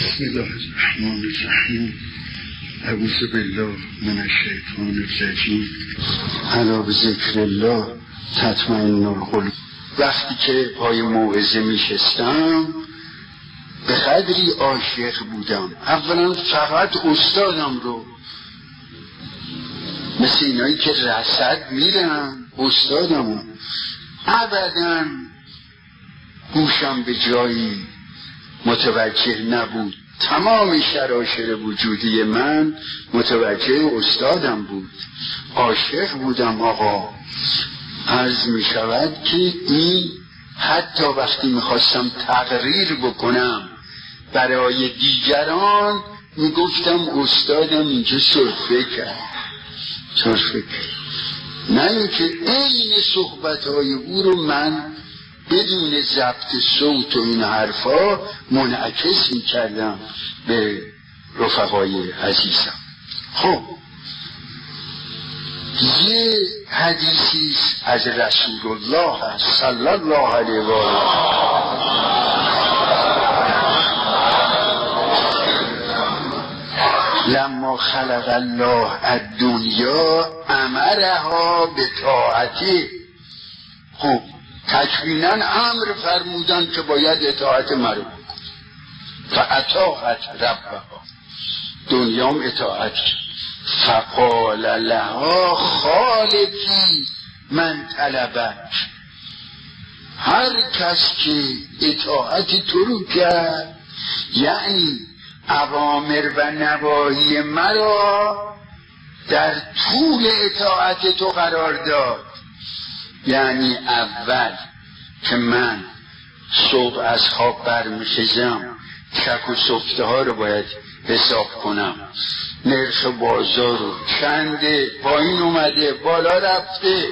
بسم الله الرحمن الرحیم. اعوذ بالله من الشیطان الرجیم. الا بذکر الله تطمئن القلوب. وقتی که پای موعظه میشستم به قدری عاشق بودم. اولا فقط استادم رو، مثل اینایی که رصد میرن استادمو، ابدا گوشم به جایی متوجه نبود. تمام شراشر وجودی من متوجه استادم بود. عاشق بودم آقا. عرض می شود که این حتی وقتی میخواستم تقریر بکنم برای دیگران میگفتم استادم اینجا سرفه کرد. نه اینکه این صحبتهای او رو من بدون ضبط صوت و این حرفا منعکس میکردم به رفقای عزیزم. خب یه حدیثی از رسول الله هست صلی الله علیه و آله. لما خلق الله الدنیا امرها به طاعته. خب تکوینا امر فرمودن که باید اطاعت مرو بکن. فاطاعت ربها، دنیام اطاعت. فقال لها خالقی من طلبک. هر کس که اطاعت تو رو کرد، یعنی اوامر و نواهی مرا در طول اطاعت تو قرار داد، یعنی اول که من صبح از خواب برمیخیزم چک و سفته ها رو باید حساب کنم، نرخ بازار رو چنده، پایین اومده بالا رفته.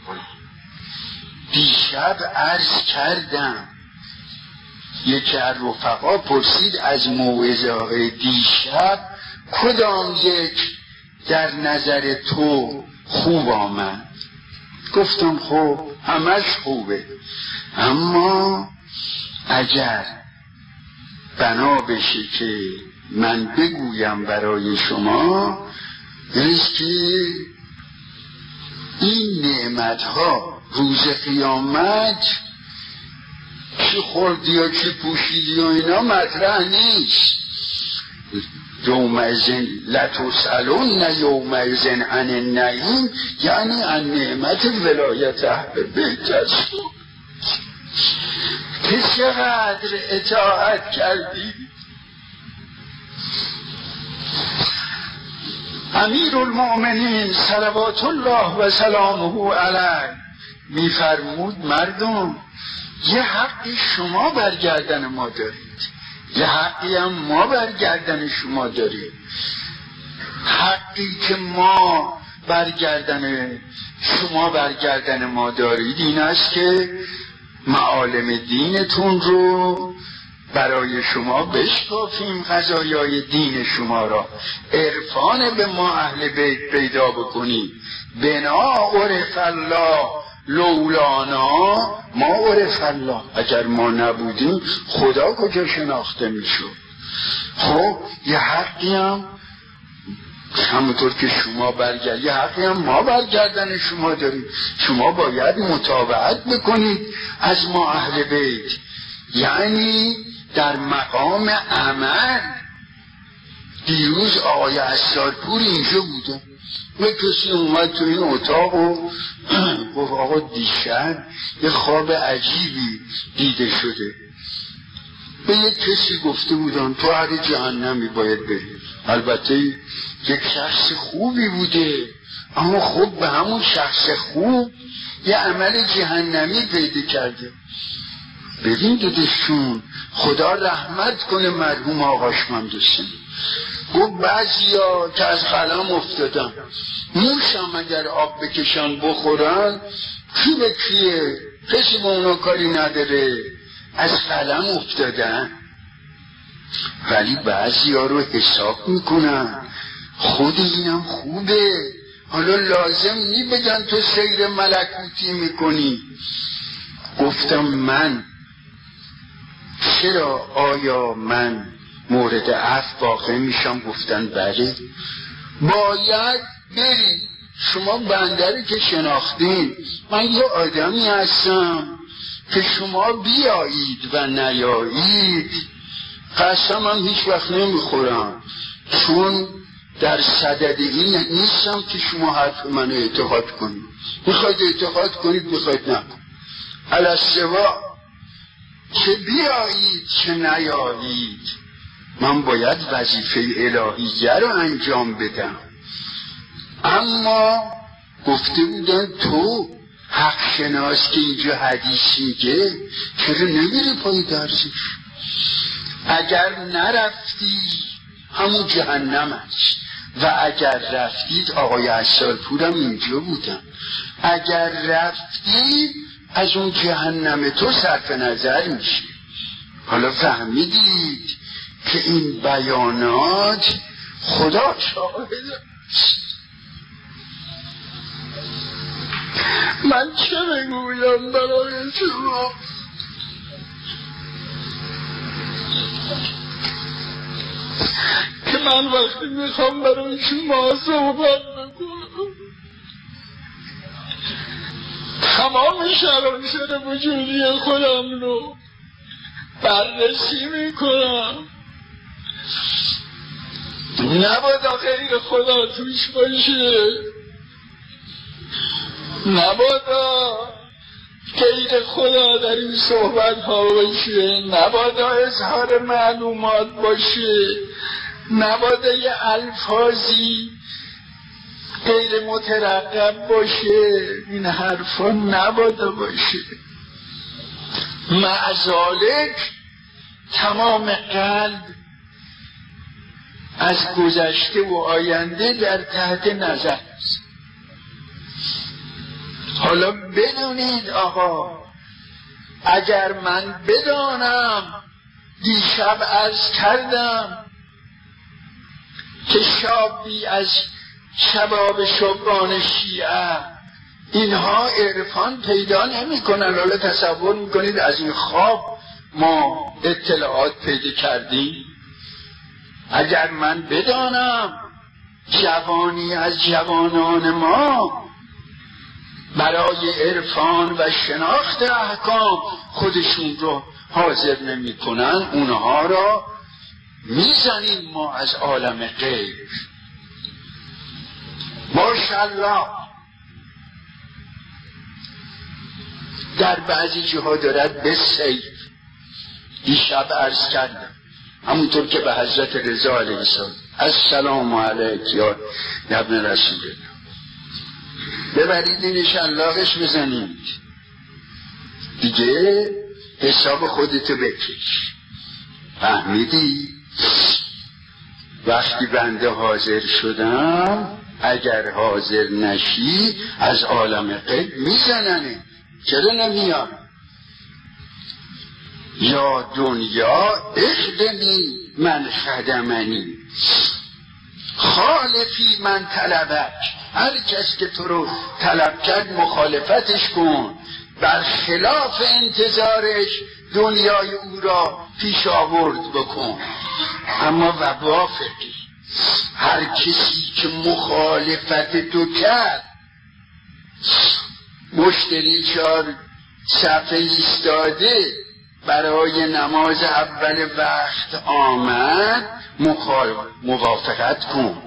دیشب عرض کردم یکی از رفقا پرسید از موعظه های دیشب کدام یک در نظر تو خوب آمد؟ گفتم خب همش خوبه، اما اگر بنا بشه که من بگویم برای شما است که این نعمتها روز قیامت چی خوردی یا چی پوشیدی و اینا مطرح نیست. یومئذ لتسألن یومئذ عن النعیم، یعنی عن نعمت ولایت اهل بیت است. که چقدر اطاعت کردی. امیر المؤمنین صلوات الله و سلامه علیه میفرمود مردم یه حقی شما برگردن ما دارید، یه حقی هم ما برگردن شما داریم. حقی که ما برگردن شما برگردن ما دارید این است که معالم دینتون رو برای شما بشکافیم، قضایای دین شما را عرفان به ما اهل بیت پیدا بکنیم. بنا عرف الله لولانا ما عرف الله. اگر ما نبودیم خدا کجا شناخته میشد؟ خب یه حقی هم همونطور که شما برگرد، یه حقی هم ما برگردن شما داریم. شما باید متابعت بکنید از ما اهل بیت، یعنی در مقام عمل. دیروز آقای اسرارپور اینجا بوده و کسی اومد تو این اتاق و گفت آقا دیشب یه خواب عجیبی دیده شده. به یک کسی گفته بودن تو هر جهنمی باید بری. البته یک شخص خوبی بوده، اما خب به همون شخص خوب یه عمل جهنمی پیدا کرده. ببین دادشون خدا رحمت کنه مرحوم آقاش ممدوسن. گفت بعضیا که از قلم افتادن موشم اگر آب بکشن بخورن کی به کیه؟ کسی با اونا کاری نداره، از قلم افتادن. ولی بعضیا رو حساب میکنن خود اینم خوبه، حالا لازم نی بگن تو سیر ملکوتی میکنی. گفتم من چرا آیا من مورد عفو واقع میشم؟ گفتن بله. باید برید. شما بنده که شناختین، من یه آدمی هستم که شما بیایید و نیایید قسمم هیچ وقت نمیخورم، چون در صدد این نیستم که شما حرف منو اعتقاد کنید. میخواید اعتقاد کنید، میخواید نکنید. الاسوا که بیایید که نیایید. من باید وظیفه الهیه رو انجام بدم. اما گفته بودن تو حق شناس که اینجا حدیث میگه، چرا نمیری پای درسش؟ اگر نرفتی همون جهنم است، و اگر رفتید، آقای عسالپورم اینجا بودن، اگر رفتی از اون جهنم تو صرف نظر میشه. حالا فهمیدید که این بیانات خدا شاهده. من چه بگویم برای شما؟ که من وقتی میخوام برای شما صحبت بکنم تمام شرایط وجودی خودم رو بررسی میکنم، نبادا غیر خدا توش باشه، نبادا غیر خدا در این صحبت ها باشه، نبادا اظهار معلومات باشه، نبادا یه الفاظی غیر مترقب باشه، این حرفا نبادا باشه. معذالک تمام قلب از گذشته و آینده در تحت نظر است. حالا بدونید آقا، اگر من بدانم، دیشب عرض کردم که شابی از شباب شبان شیعه اینها عرفان پیدا نمی کنن. حالا تصور میکنید از این خواب ما اطلاعات پیدا کردیم؟ اگر من بدانم جوانی از جوانان ما برای عرفان و شناخت احکام خودشون رو حاضر نمی کنن، اونها را میزنیم ما از عالم غیب. ماشاءالله در بعضی جاها دارد به سیف. دیشب عرض کردم همونطور که به حضرت رضا علیه السلام السلام علیک یا ابن رسول الله، ببرید این شلاقش بزنید دیگه، حساب خودتو بکش. فهمیدی؟ وقتی بنده حاضر شدم، اگر حاضر نشی از عالم غیب میزننه. چرا نمیاد؟ یا دنیا اخدمی من خدمنی خالفی من طلبک. هر کس که تو رو طلب کرد مخالفتش کن، برخلاف انتظارش دنیای او را پیش آورد بکن. اما ووافقی، هر کسی که مخالفت تو کرد، مشتری 4 صفحه ایستاده برای نماز اول وقت آمد، موافقت کن،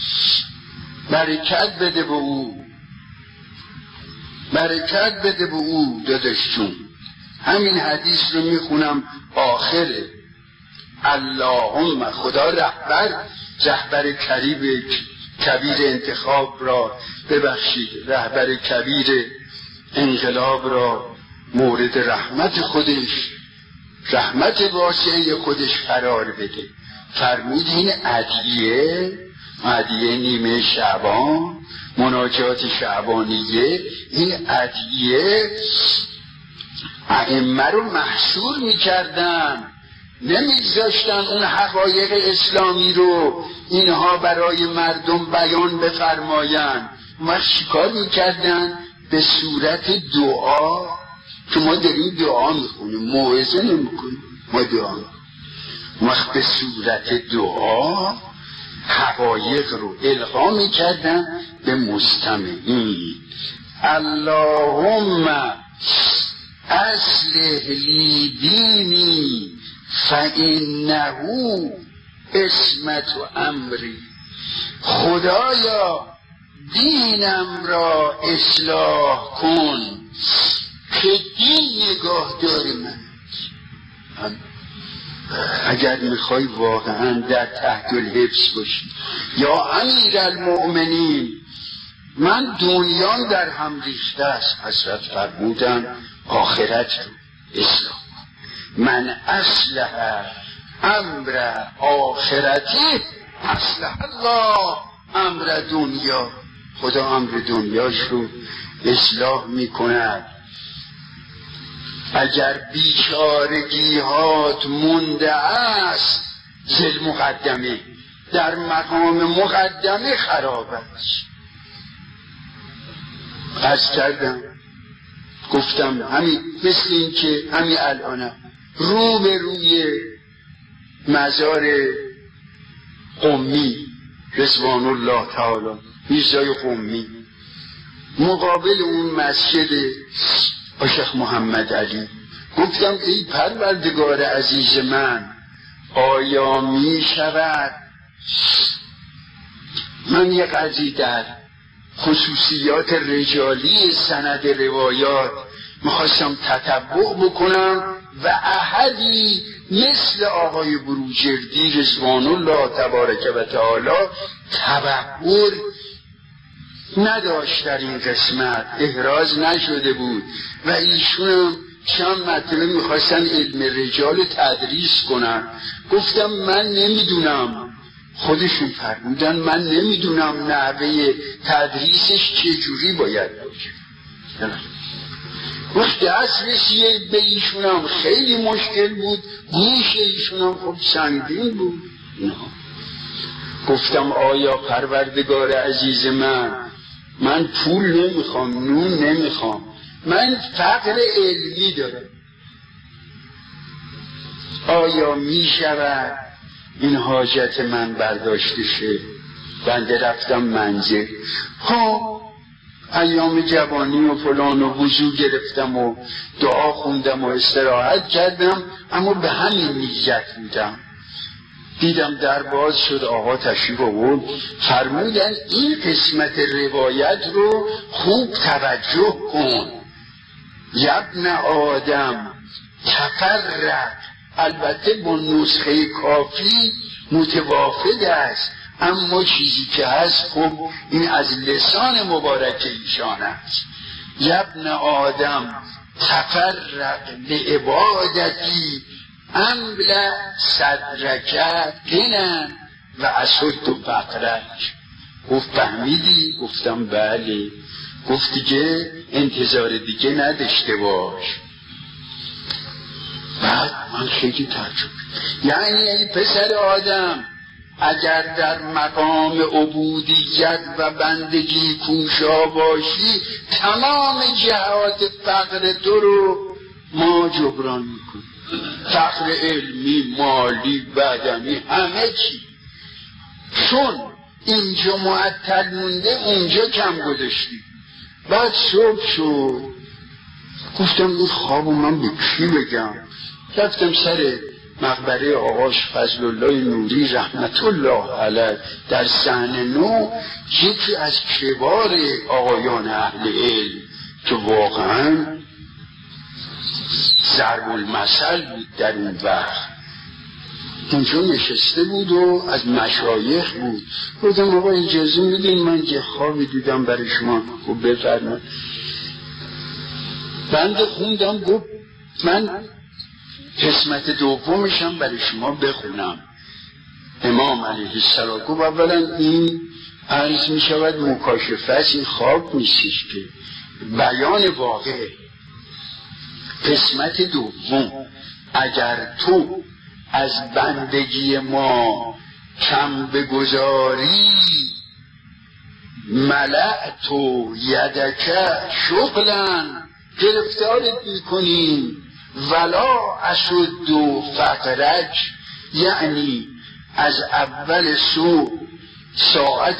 برکت بده به او، برکت بده به او داداش جون. همین حدیث رو میخونم آخره. اللهم خدا رهبر کبیر انتخاب را ببخشید، رهبر کبیر انقلاب را مورد رحمت خودش، رحمت واسعه خودش قرار بده. فرمود این ادعیه نیمه شعبان، مناجات شعبانیه، این ادعیه ائمه رو محصور میکردن، نمیگذاشتن اون حقایق اسلامی رو اینها برای مردم بیان بفرماین. ما چیکار میکردن؟ به صورت دعا، که ما داریم دعا میخونیم، موعظه نمیکنیم، ما دعا میکنیم. وقت به صورت دعا حقایق رو القا میکردن به مستمعین. اللهم اصلح لی دینی فانه عصمت امری. خدایا دینم را اصلاح کن که دین نگاهدار من. اگر میخوای واقعا در تحت الحفظ باشی یا امیرالمؤمنین، من دنیام در هم ریخته است. حضرت فرمودن آخرت رو اصلاح من اصلح امر آخرتی اصلح الله امر دنیا. خدا امر دنیاش رو اصلاح میکند. اگر بیچارگیهات مونده است زل مقدمه، در مقام مقدمه خراب است. عرض کردم گفتم همین مثل این که همین الانم رو به روی مزار قمی رضوان الله تعالی میرزای قمی، مقابل اون مسجد شیخ محمد علی، گفتم ای پروردگار عزیز من، آیا می شود من یک قضیه در خصوصیات رجالی سند روایات میخواستم تتبع بکنم و احدی مثل آقای بروجردی رضوان الله تبارک و تعالی تبعور نداشت در این قسمت، احراز نشده بود و ایشون چند مطلب میخواستن علم رجال تدریس کنن. گفتم من نمیدونم، خودشون فرمودن من نمیدونم نحوه تدریسش چجوری باید باشه. وقت دست رسید به ایشونم خیلی مشکل بود، گوش ایشونم خب سنگین بود. گفتم آیا پروردگار عزیز من پول نمیخوام، نون نمیخوام، من فقر علمی دارم، آیا میشود این حاجت من برداشته شه؟ بنده رفتم منزل، ایام جوانی و فلان و وضو گرفتم و دعا خوندم و استراحت کردم، اما به همین نیت بودم. دیدم در باز شد، آقا تشریف آورد، فرمودن این قسمت روایت رو خوب توجه کن. ابن آدم تفرق، البته با نسخه کافی متوافق است، اما چیزی که هست خب این از لسان مبارک ایشان است. ابن آدم تفرق لعبادتی املا صدرکت گنن و اسد و فقرک. گفت فهمیدی؟ گفتم بله. گفت دیگه انتظار دیگه نداشته باش. بعد من خیلی تعجب، یعنی ای پسر آدم اگر در مقام عبودیت و بندگی کوشا باشی، تمام جهات فقر تو رو ما جبران میکنیم، فقر علمی، مالی، بدنی، همه چی. چون اینجا معطل مونده اونجا کم گذاشتی. بعد صبح شد، گفتم این خوابو من به کی بگم؟ رفتم سر مقبره آقاش فضل الله نوری رحمت الله علیه در صحن نو، یکی از کبار آقایان اهل علم که واقعا ضرب المثل بود در اون وقت، اونجا نشسته بود و از مشایخ بود. گفتم آقا اجازه میدین من یه خوابی دیدم برای شما؟ خب بفرمایید. بنده خوندم، گفت من قسمت دومشم برای شما بخونم. امام علیه السلام گفت اولا این عرض می شود مکاشفه است، این خواب نیستش که بیان واقعه. قسمت دوم، اگر تو از بندگی ما کم بگذاری، ملأت یدک شغلا، گرفتارت میکنیم، ولا اشد فقرک، یعنی از اول صبح ساعت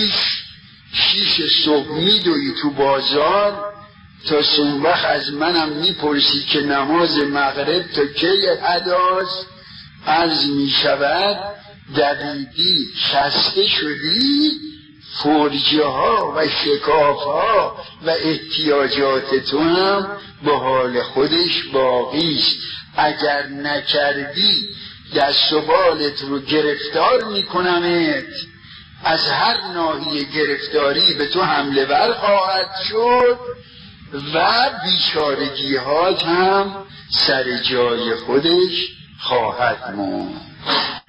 6 صبح میدوی تو بازار تا اون وقت از منم میپرسی که نماز مغرب تا کی اداست؟ عرض میشود دویدی خسته شدی، فرجه ها و شکاف ها و احتیاجات تو هم به حال خودش باقیست. اگر نکردی دست و بالت رو گرفتار میکنمت، از هر ناحیه گرفتاری به تو حمله ور خواهد شد و بیچارگی ها هم سر جای خودش خواهد موند.